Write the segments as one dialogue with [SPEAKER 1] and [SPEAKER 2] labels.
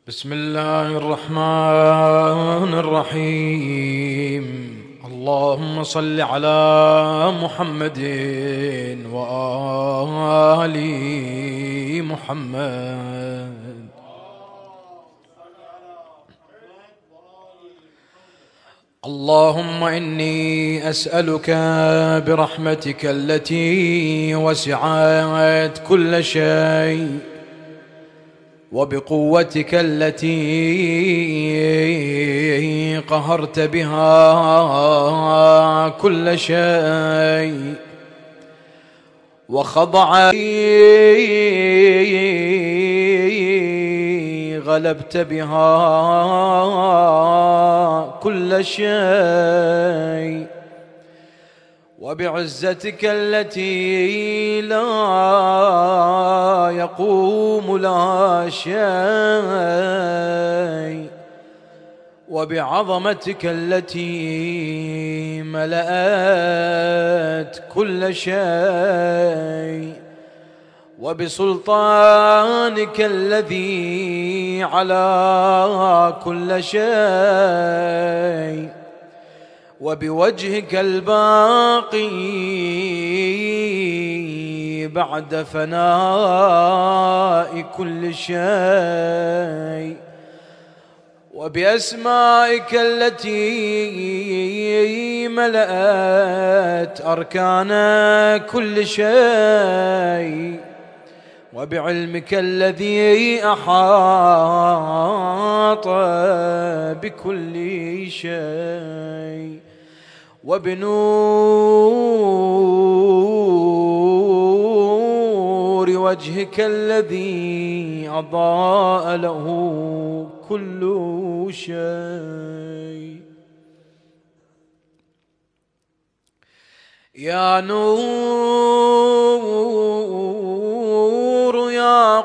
[SPEAKER 1] بسم الله الرحمن الرحيم. اللهم صل على محمد وآل محمد. اللهم إني أسألك برحمتك التي وسعت كل شيء وبقوتك التي قهرت بها كل شيء وخضع غلبت بها كل شيء وبعزتك التي لا يقوم لها شيء وبعظمتك التي ملأت كل شيء وبسلطانك الذي على كل شيء وبوجهك الباقي بعد فناء كل شيء وبأسمائك التي ملأت أركان كل شيء وبعلمك الذي أحاط بكل شيء وبنور وجهك الذي أضاء له كل شيء. يا نور يا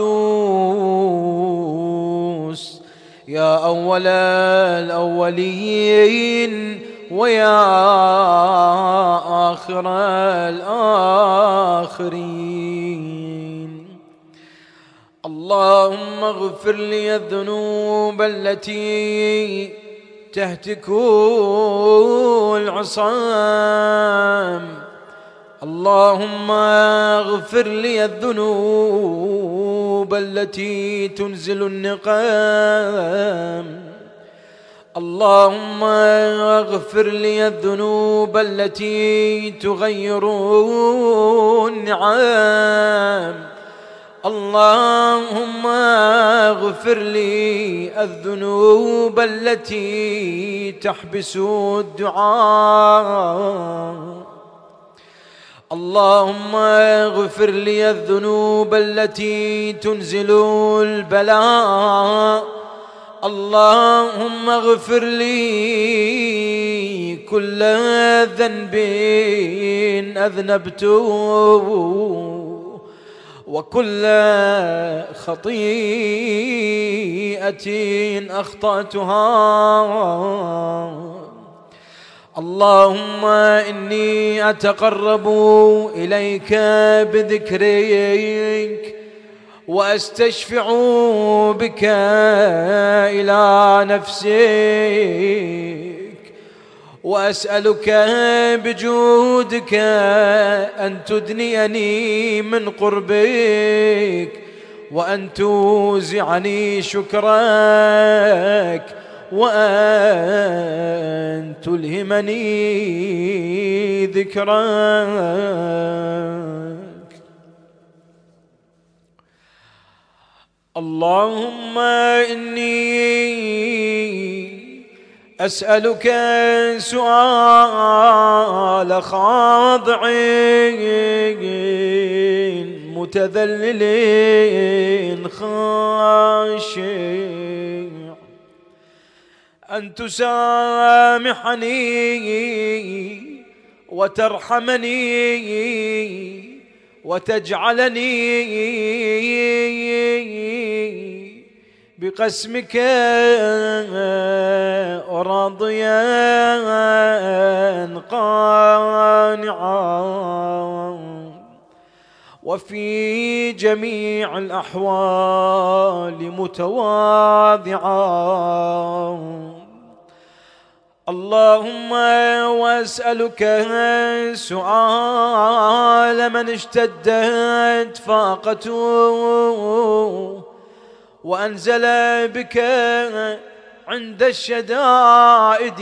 [SPEAKER 1] قدوس يا أول الأولين ويا آخر الآخرين. اللهم اغفر لي الذنوب التي تهتك العصام. اللهم اغفر لي الذنوب التي تنزل النقام. اللهم اغفر لي الذنوب التي تغير النعام. اللهم اغفر لي الذنوب التي تحبس الدعاء. اللهم اغفر لي الذنوب التي تنزل البلاء. اللهم اغفر لي كل ذنب أذنبته وكل خطيئة أخطأتها. اللهم إني أتقرب إليك بذكرك وأستشفع بك إلى نفسك وأسألك بجودك أن تدنيني من قربك وأن توزعني شكرك وأن تلهمني ذكرك. اللهم إني أسألك سؤال خاضع متذلل خاشع أن تسامحني وترحمني وتجعلني بقسمك راضيا قانعا وفي جميع الأحوال متواضعا. اللهم وأسألك سؤال من اشتدت فاقته وأنزل بك عند الشدائد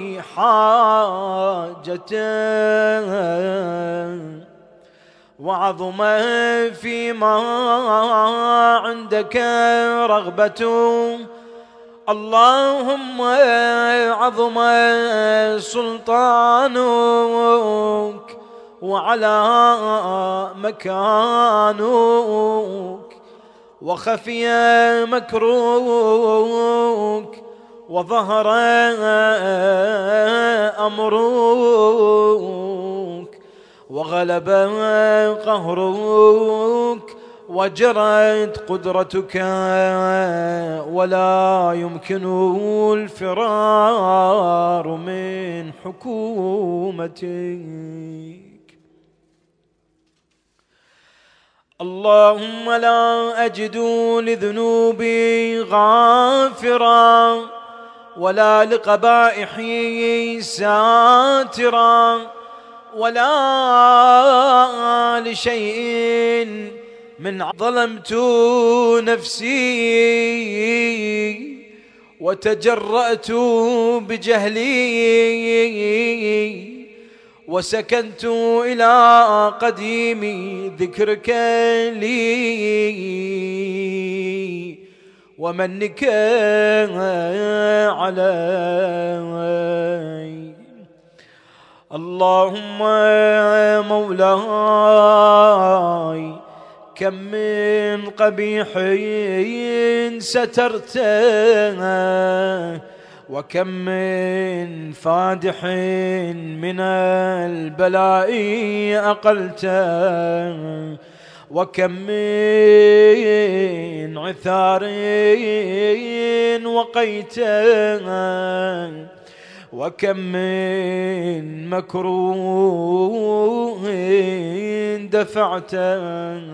[SPEAKER 1] حاجته وعظم فيما عندك رغبته. اللهم عظم سلطانك وعلى مكانك وخفي مكروك وظهر أمرك وغلب قهرك وجرت قدرتك ولا يمكن الفرار من حكومتك. اللهم لا أجد لذنوبي غافرا ولا لقبائحي ساترا ولا لشيء من ظلمت نفسي وتجرأت بجهلي وسكنت إلى قديم ذكرك لي ومنك علي. اللهم مولاي كم من قبيح سترته وكم من فادح من البلاء أقلته وكم من عثار وقيته وكم من مكروه دفعته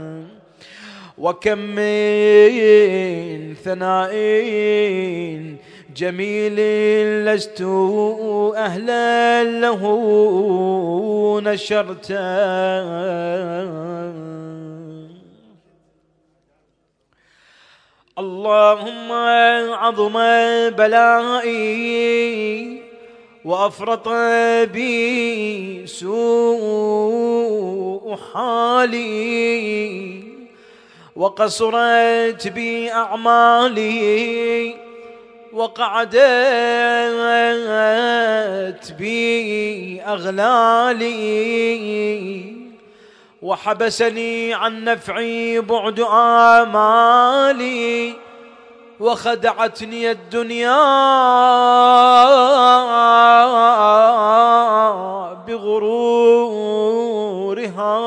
[SPEAKER 1] وكم من ثناء جميل لست أهلا له نشرته. اللهم عظم بلائي وأفرط بي سوء حالي وقصرت بي أعمالي وقعدت بي أغلالي وحبسني عن نفعي بعد آمالي وخدعتني الدنيا بغرورها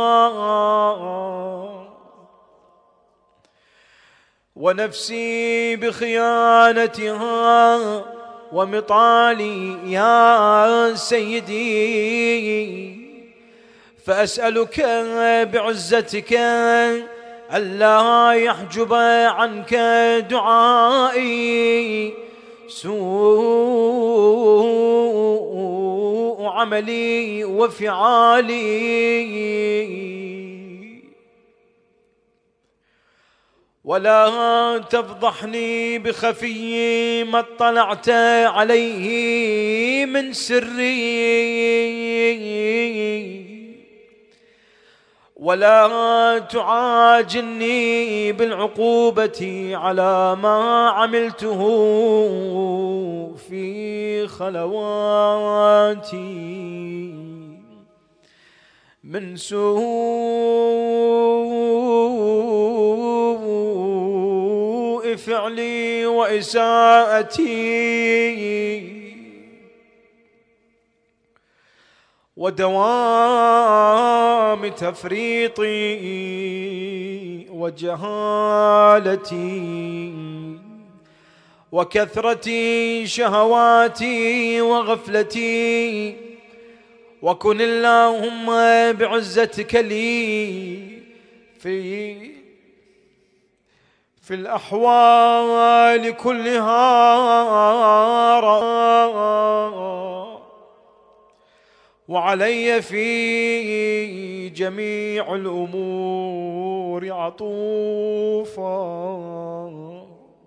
[SPEAKER 1] ونفسي بخيانتها ومطالي يا سيدي. فأسألك بعزتك ألا يحجب عنك دعائي سوء عملي وفعالي ولا تفضحني بخفي ما اطلعت عليه من سري ولا تعاجلني بالعقوبة على ما عملته في خلواتي من سوء فعلي وإساءتي ودوام تفريطي وجهالتي وكثرة شهواتي وغفلتي. وكن اللهم بعزتك لي في الأحوال كلها وعلي في جميع الأمور عطوفا.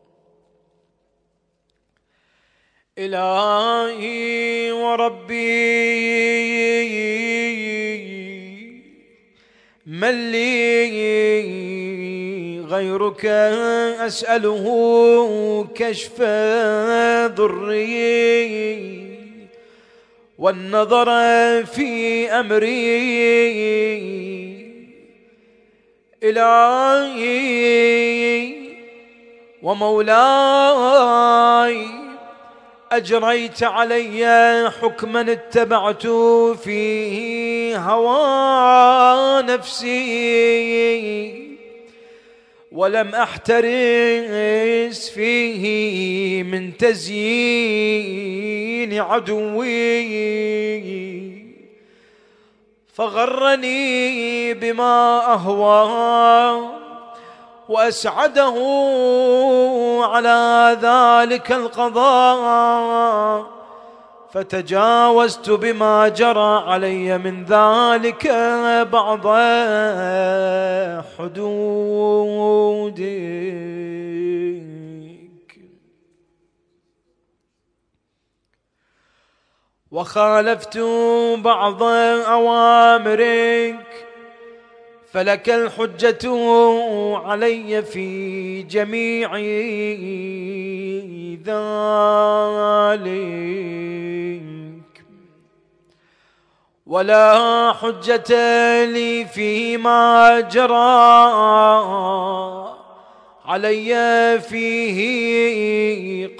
[SPEAKER 1] إلهي وربي من لي غيرك أسأله كشف ضري والنظر في أمري. إلهي ومولاي أجريت علي حكما اتبعت فيه هوى نفسي ولم أحترس فيه من تزيين عدوي، فغرني بما أهوى وأسعده على ذلك القضاء، فتجاوزت بما جرى علي من ذلك بعض حدودك، وخالفت بعض أوامرك، فلك الحجة علي في جميع ذلك، ولا حجة لي فيما جرى علي فيه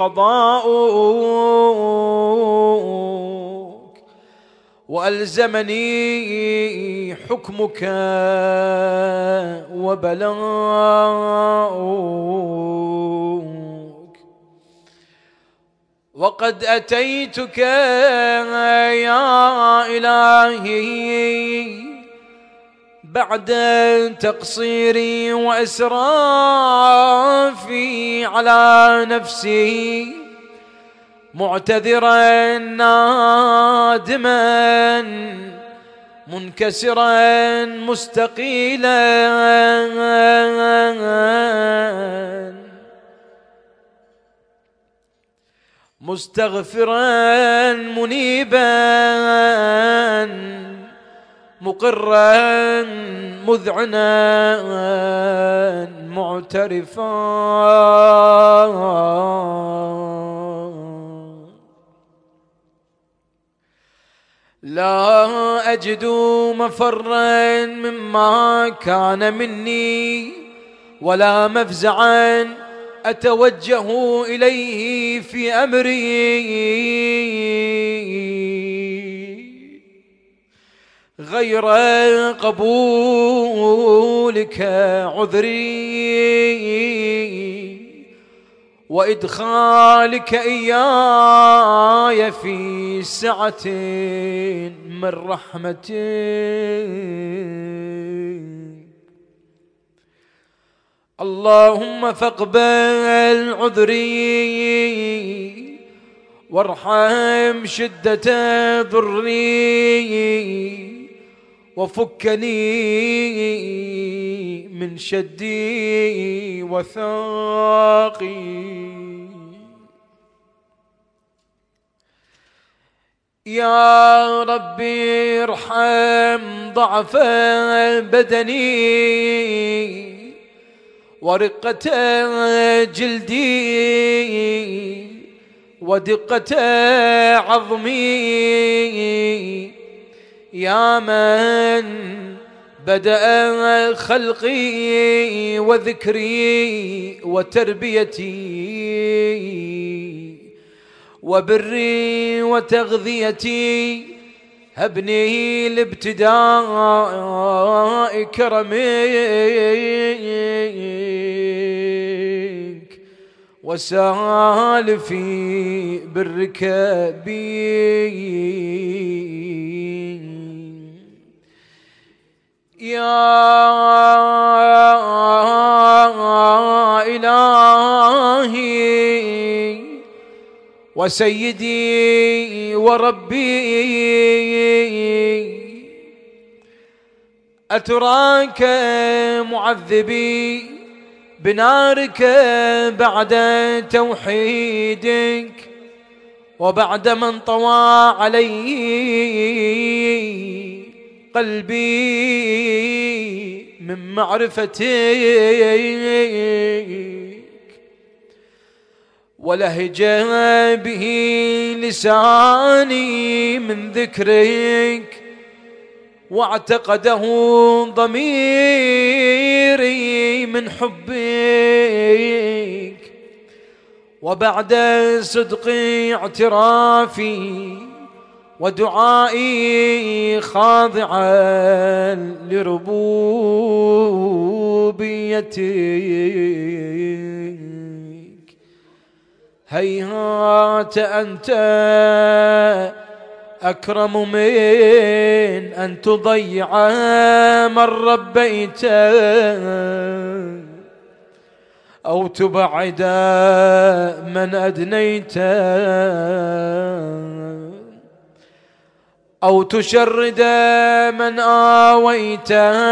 [SPEAKER 1] قضاؤك، وألزمني حكمك وبلاؤك. وقد أتيتك يا إلهي بعد تقصيري وإسرافي على نفسي، معتذرا نادما منكسرا مستقيلا مستغفرا منيبا مقرا مذعنا معترفا. لا أجد مفرا مما كان مني ولا مفزعا أتوجه إليه في أمري غير قبولك عذري وإدخالك إياي في سعة من رحمتك. اللهم فاقبل عذري وارحم شدة ضري وفكني من شدي وثاقي. يا ربي ارحم ضعف بدني ورقة جلدي ودقة عظمي، يا من بدأ خلقي وذكري وتربيتي وبري وتغذيتي، هبني لابتداء كرمك وسال في برك بي. يا وسيدي وربي، أتراك معذبي بنارك بعد توحيدك، وبعد من طوى علي قلبي من معرفتك، ولهج به لساني من ذكرك، واعتقده ضميري من حبك، وبعد صدق اعترافي ودعائي خاضعا لربوبيتك، هيهات أنت أكرم من أن تضيع من ربيت، أو تبعد من أدنيت، أو تشرد من آويت،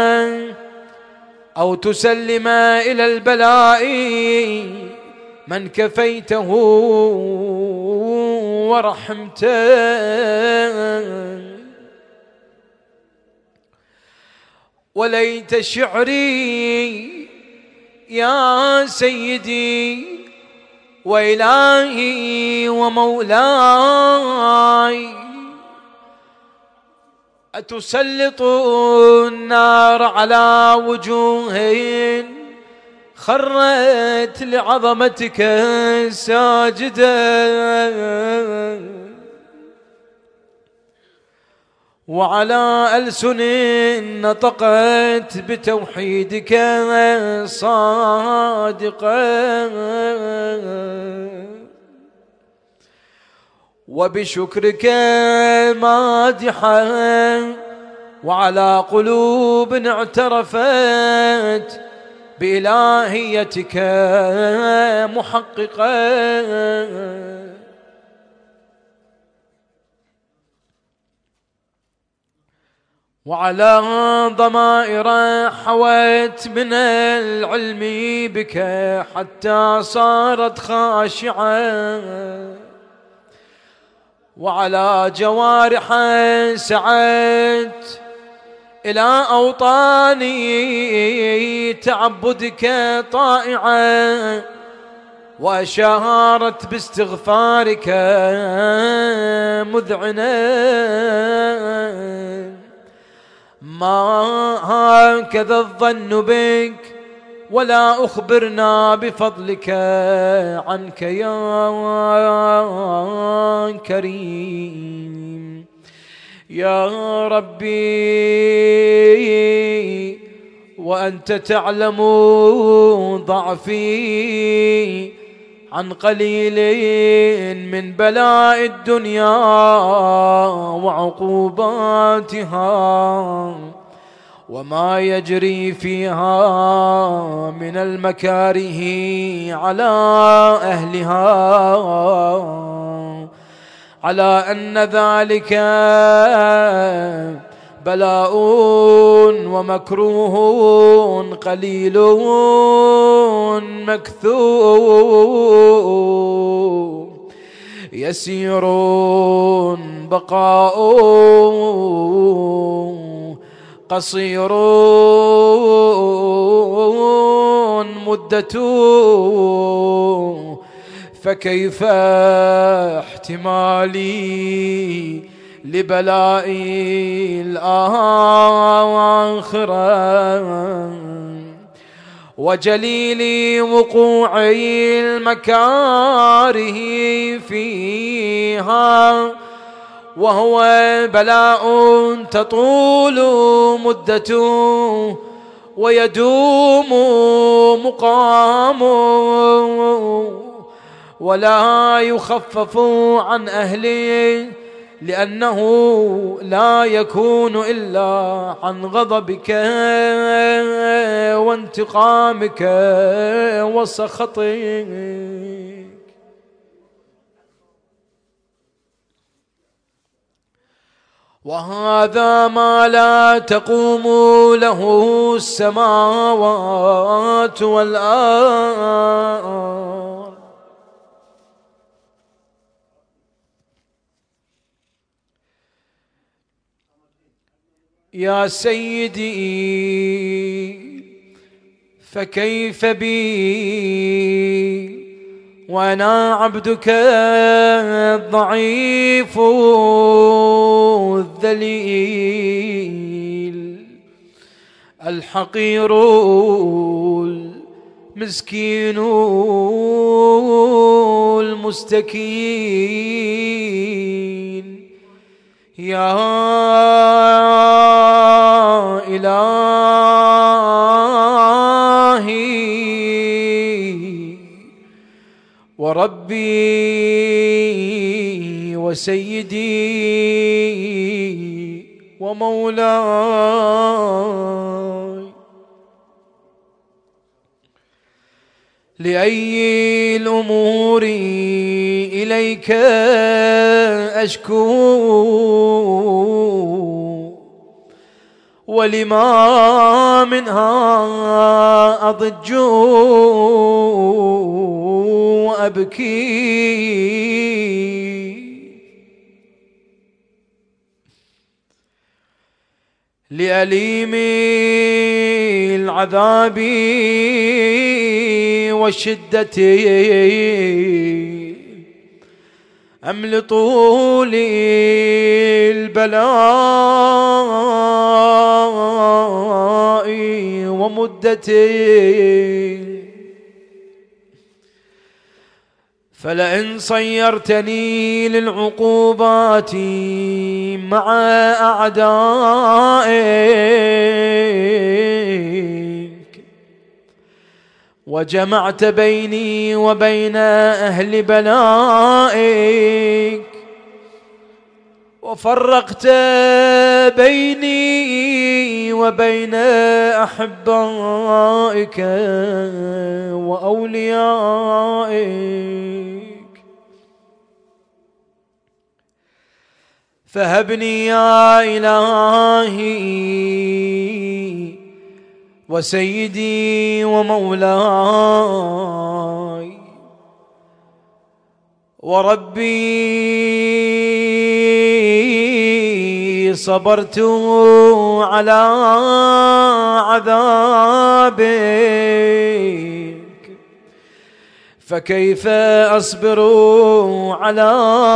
[SPEAKER 1] أو تسلم إلى البلاء من كفيته ورحمته. وليت شعري يا سيدي وإلهي ومولاي، أتسلط النار على وجوه خرت لعظمتك ساجدة، وعلى ألسن نطقت بتوحيدك صادقة، وبشكرك مادحة، وعلى قلوب اعترفت بإلهيتك محققة، وعلى ضمائر حوت من العلم بك حتى صارت خاشعة، وعلى جوارح سعت إلى أوطاني تعبدك طائعة، وأشارت باستغفارك مذعنة. ما هكذا الظن بك ولا أخبرنا بفضلك عنك يا كريم يا ربي، وأنت تعلم ضعفي عن قليل من بلاء الدنيا وعقوباتها، وما يجري فيها من المكاره على أهلها، على أن ذلك بلاء ومكروه قليل مكثور، يسير بقاء قصير مدة، فكيف احتمالي لبلاء الآخرة، وجليل وقوع المكاره فيها، وهو بلاء تطول مدته ويدوم مقامه، ولا يخفف عن أهله، لأنه لا يكون إلا عن غضبك وانتقامك وسخطك. وهذا ما لا تقوم له السماوات والأرض. يا سيدي فكيف بي وأنا عبدك الضعيف الذليل الحقير المسكين المستكين. يا إلهي وربي وسيدي ومولاي، لأي الأمور إليك أشكو ولما منها أضج وأبكي. لأليم العذاب والشدة أم لطول البلاء ومدته؟ فلئن صيرتني للعقوبات مع أعدائك وجمعت بيني وبين أهل بلائك وفرقت بيني وبين أحبائك وأوليائك، فهبني يا إلهي وسيدي ومولاي وربي، صبرت على عذابك فكيف أصبر على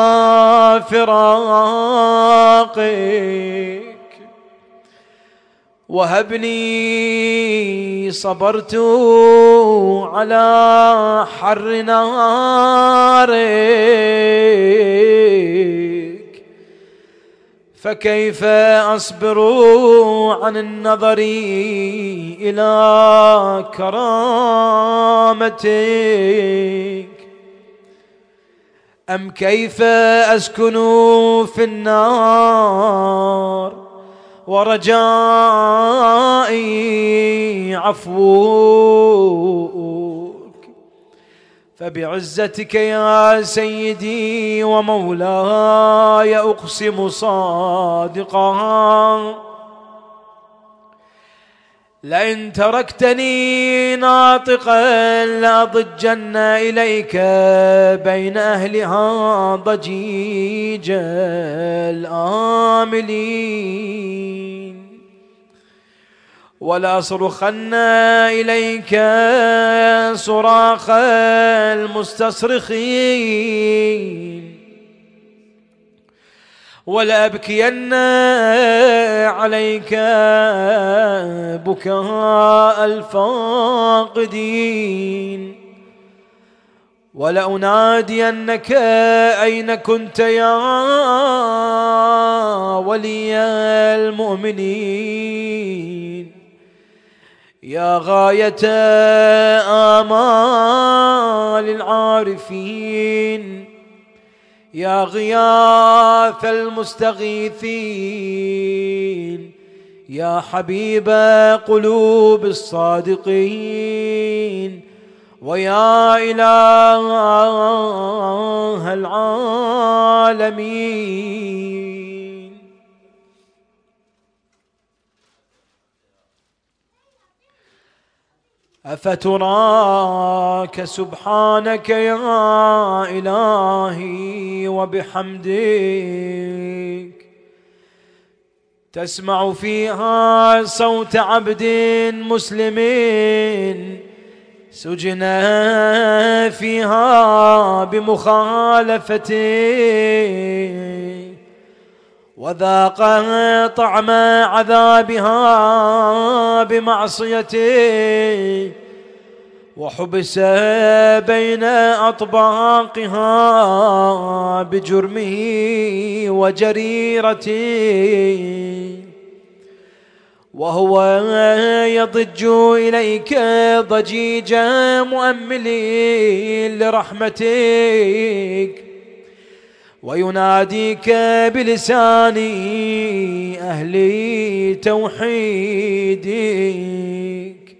[SPEAKER 1] فراقك؟ وهبني صبرت على حر نارك فكيف أصبر عن النظر إلى كرامتك؟ أم كيف أسكن في النار ورجائي عفوك؟ فبعزتك يا سيدي ومولاي أقسم صادقا لئن تركتني ناطقا لأضجن إليك بين أهلها ضجيج الآملين ولأصرخن إليك صراخ المستصرخين ولأبكين عليك بكاء الفاقدين ولأنادينك أين كنت يا ولي المؤمنين يا غاية آمال العارفين يا غياث المستغيثين يا حبيب قلوب الصادقين ويا إله العالمين. أفتراك سبحانك يا إلهي وبحمدك تسمع فيها صوت عبد مسلم سجن فيها بمخالفته وذاق طعم عذابها بمعصيته وحبس بين أطباقها بجرمه وجريرته وهو يضج إليك ضجيج مؤمل لرحمتك ويناديك بلسان أهل توحيدك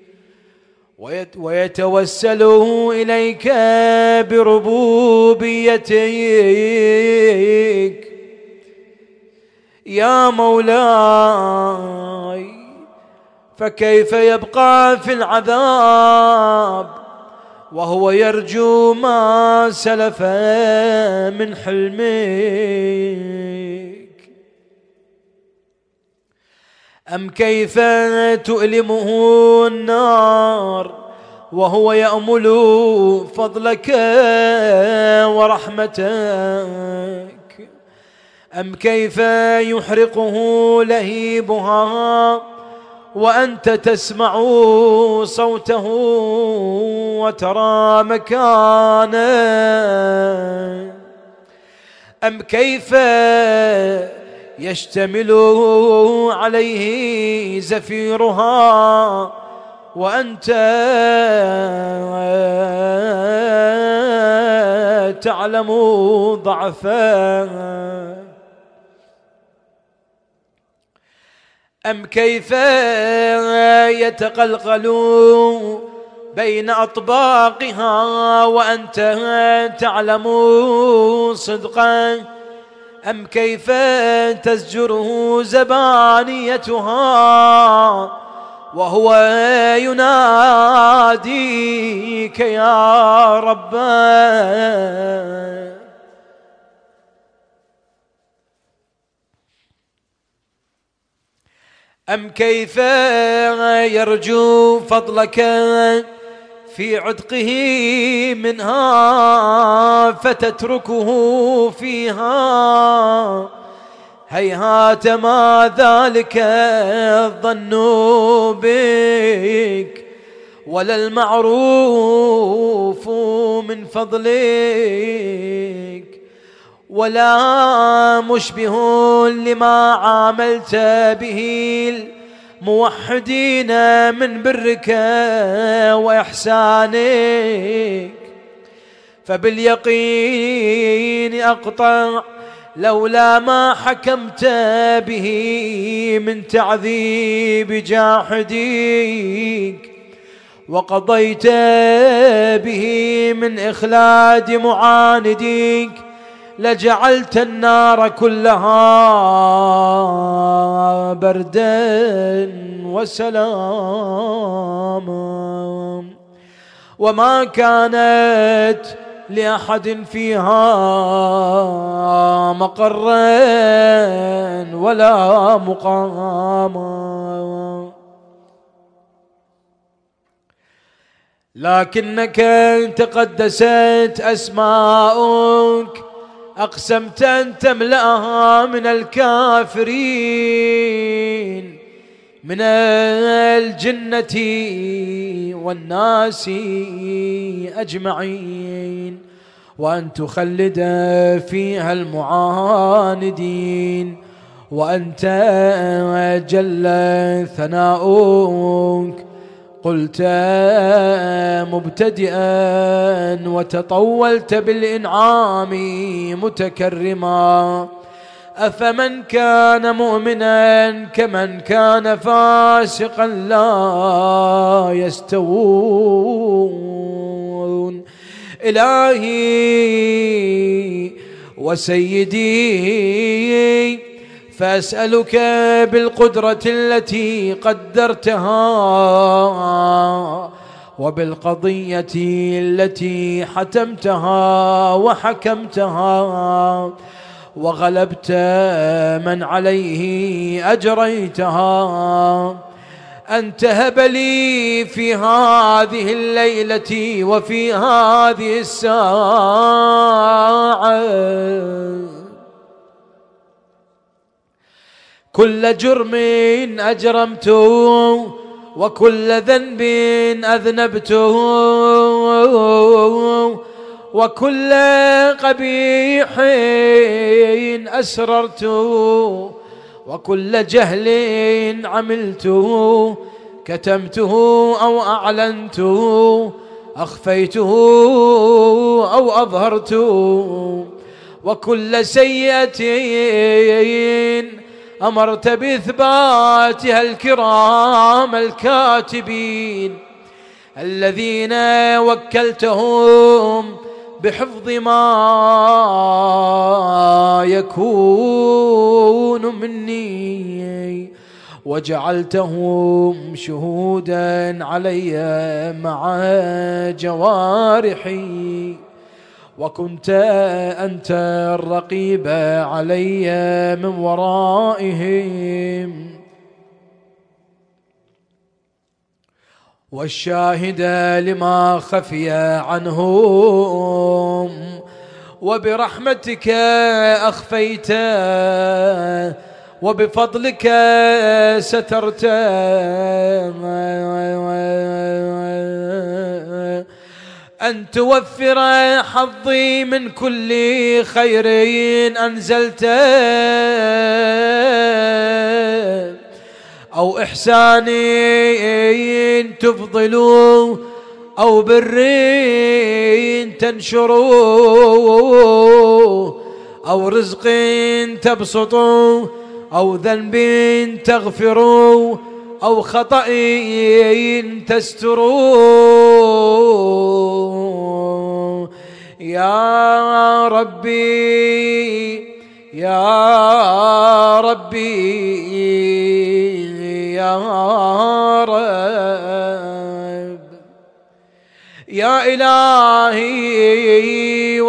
[SPEAKER 1] ويتوسل إليك بربوبيتك يا مولاي فكيف يبقى في العذاب وهو يرجو ما سلف من حلمك أم كيف تؤلمه النار وهو يأمل فضلك ورحمتك أم كيف يحرقه لهيبها وأنت تسمع صوته وترى مكانه أم كيف يشتمل عليه زفيرها وأنت تعلم ضعفه أم كيف يتقلقل بين أطباقها وأنت تعلم صدقا أم كيف تزجره زبانيتها وهو يناديك يا رب أم كيف يرجو فضلك في عتقه منها فتتركه فيها هيهات ما ذلك الظن بك ولا المعروف من فضلك ولا مشبه لما عاملت به الموحدين من برك وإحسانك فباليقين أقطع لولا ما حكمت به من تعذيب جاحديك وقضيت به من إخلاد معانديك لجعلت النار كلها بردا وسلاما وما كانت لأحد فيها مقرا ولا مقاما لكنك تقدست أسماؤك أقسمت أن تملأها من الكافرين من الجنة والناس أجمعين وأن تخلد فيها المعاندين وأنت جل ثناؤك قلت مبتدئا وتطولت بالإنعام متكرما أفمن كان مؤمنا كمن كان فاسقا لا يستوون إلهي وسيدي فأسألك بالقدرة التي قدرتها وبالقضية التي حتمتها وحكمتها وغلبت من عليه أجريتها، أن تهب لي في هذه الليلة وفي هذه الساعة كل جرم أجرمته وكل ذنب أذنبته وكل قبيح أسررته وكل جهل عملته كتمته أو أعلنته أخفيته أو أظهرته وكل سيئة أمرت بإثباتها الكرام الكاتبين الذين وكلتهم بحفظ ما يكون مني وجعلتهم شهودا علي مع جوارحي، وكنت أنت الرقيب علي من ورائهم والشاهد لما خفي عنهم، وبرحمتك أخفيت وبفضلك سترت أن توفر حظي من كل خير أنزلت أو إحسان تفضل أو بر تنشر أو رزق تبسط أو ذنب تغفر أو خطأ تستر يا ربي يا ربي يا رب يا إلهي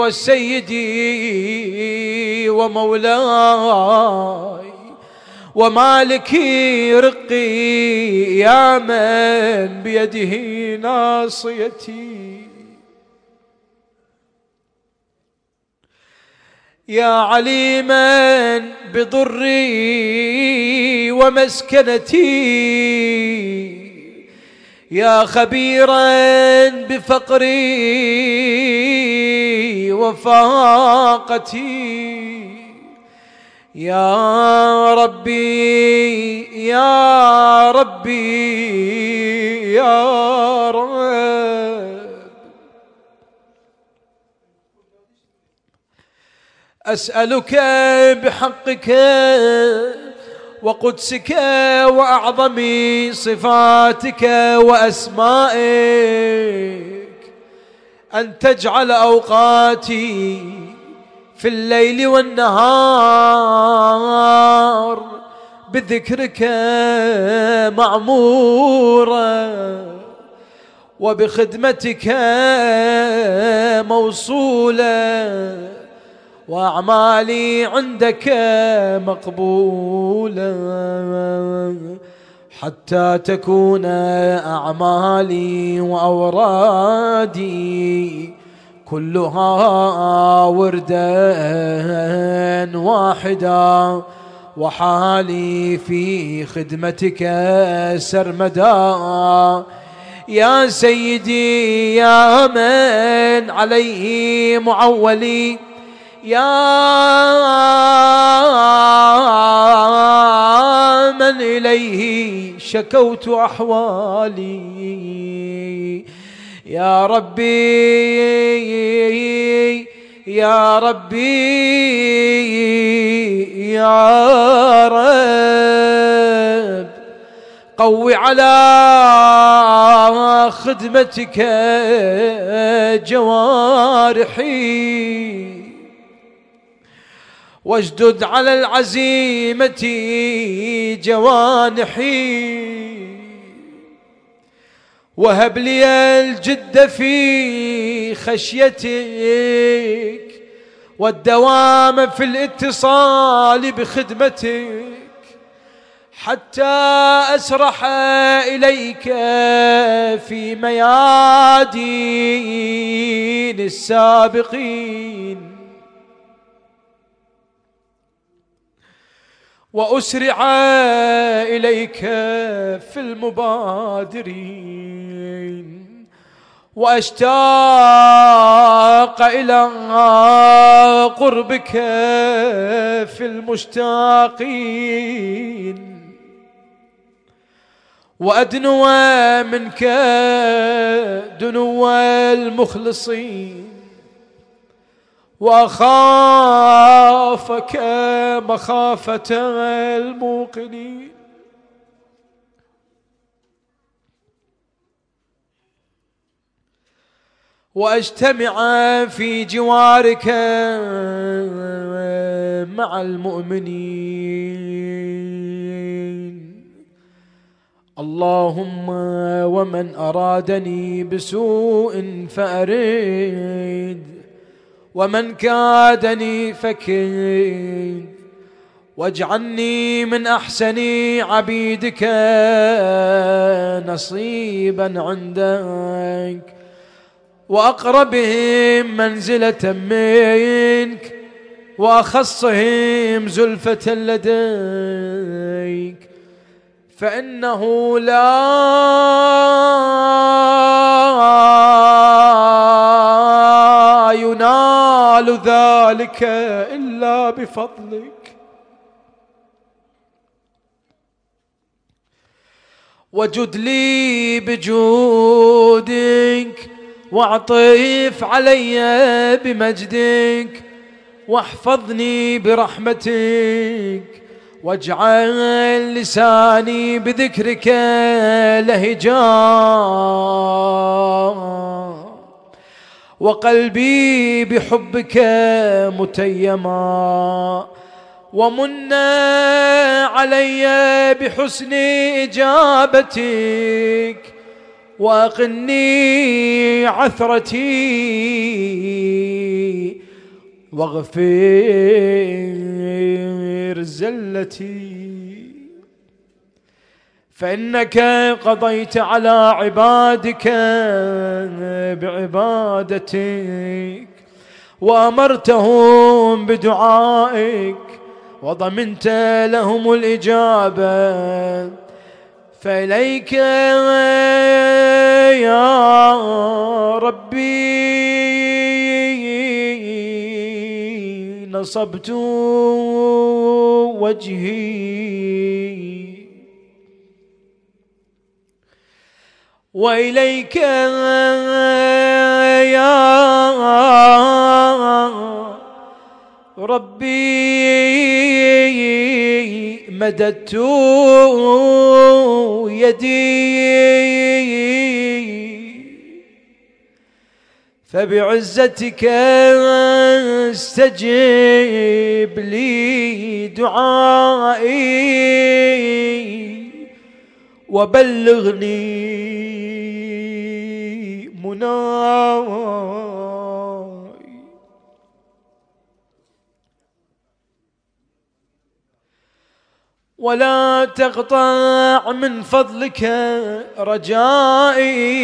[SPEAKER 1] وسيدي ومولاي ومالكي رقي يا من بيده ناصيتي، يا عليما بضري ومسكنتي، يا خبيرا بفقري وفاقتي، يا ربي يا ربي يا رب أسألك بحقك وقدسك وأعظم صفاتك وأسمائك أن تجعل أوقاتي في الليل والنهار بذكرك معمورا وبخدمتك موصولا وأعمالي عندك مقبولا حتى تكون أعمالي وأورادي كلها وردا واحدا وحالي في خدمتك سرمدا. يا سيدي يا من عليه معولي، يا من إليه شكوت أحوالي، يا ربي يا ربي يا رب قو على خدمتك جوارحي واشدد على العزيمة جوانحي وهب لي الجد في خشيتك والدوام في الاتصال بخدمتك حتى أسرح إليك في ميادين السابقين وأسرع إليك في المبادرين وأشتاق إلى قربك في المشتاقين وأدنو منك دنو المخلصين وأخافك مخافة الموقنين وأجتمع في جوارك مع المؤمنين. اللهم ومن أرادني بسوء فأرد ومن كادني فكد واجعلني من أحسن عبيدك نصيبا عندك وأقربهم منزلة منك وأخصهم زلفة لديك فإنه لا ينال ذلك إلا بفضلك. وجد لي بجودك واعطف علي بمجدك واحفظني برحمتك واجعل لساني بذكرك لهجا وقلبي بحبك متيما ومن علي بحسن إجابتك وأقني عثرتي واغفر زلتي فإنك قضيت على عبادك بعبادتك وأمرتهم بدعائك وضمنت لهم الإجابة فإليك يا ربي نصبت وجهي وإليك يا ربي مددت يدي فبعزتك استجب لي دعائي وبلغني مناي. ولا تقطع من فضلك رجائي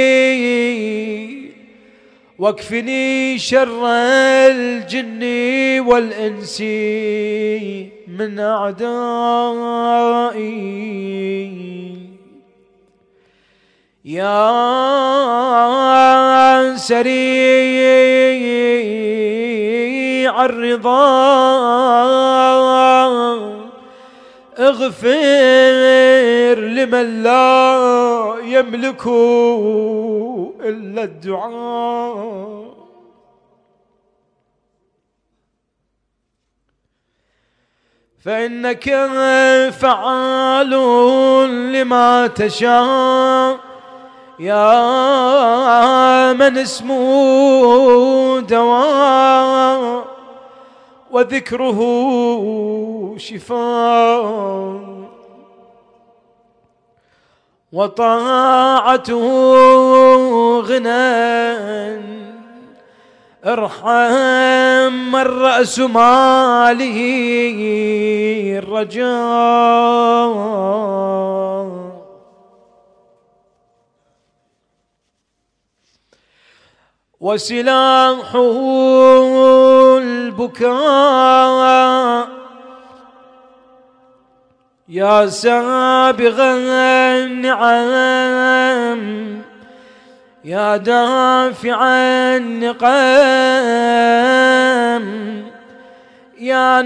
[SPEAKER 1] واكفني شر الجن والإنس من أعدائي يا سريع الرضا اغفر لمن لا يملك إلا الدعاء فإنك فعال لما تشاء يا من اسمه دواء وذكره شفاء وطاعته غنى ارحم من رأس ماله الرجاء وسلاحه البكاء يا سابغ النعم يا دافع النقم يا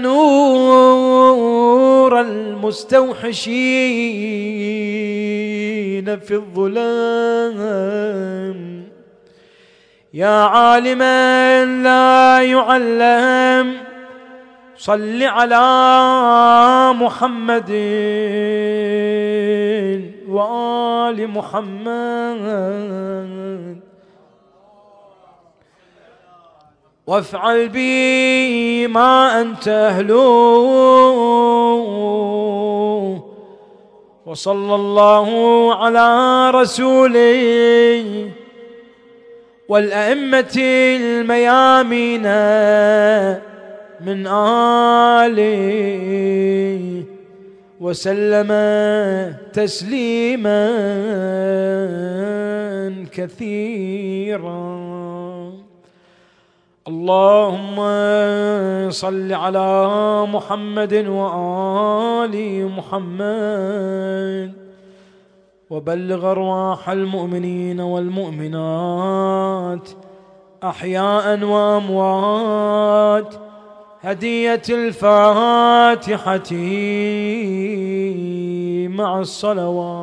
[SPEAKER 1] نور المستوحشين في الظلام يا عالما لا يعلم صل على محمد وآل محمد وافعل بي ما أنت أهله وصلى الله على رسوله والأئمة الميامين من آله وسلم تسليما كثيرا. اللهم صل على محمد وآل محمد وبلغ أرواح المؤمنين والمؤمنات أحياء وأموات هدية الفاتحة مع الصلوات.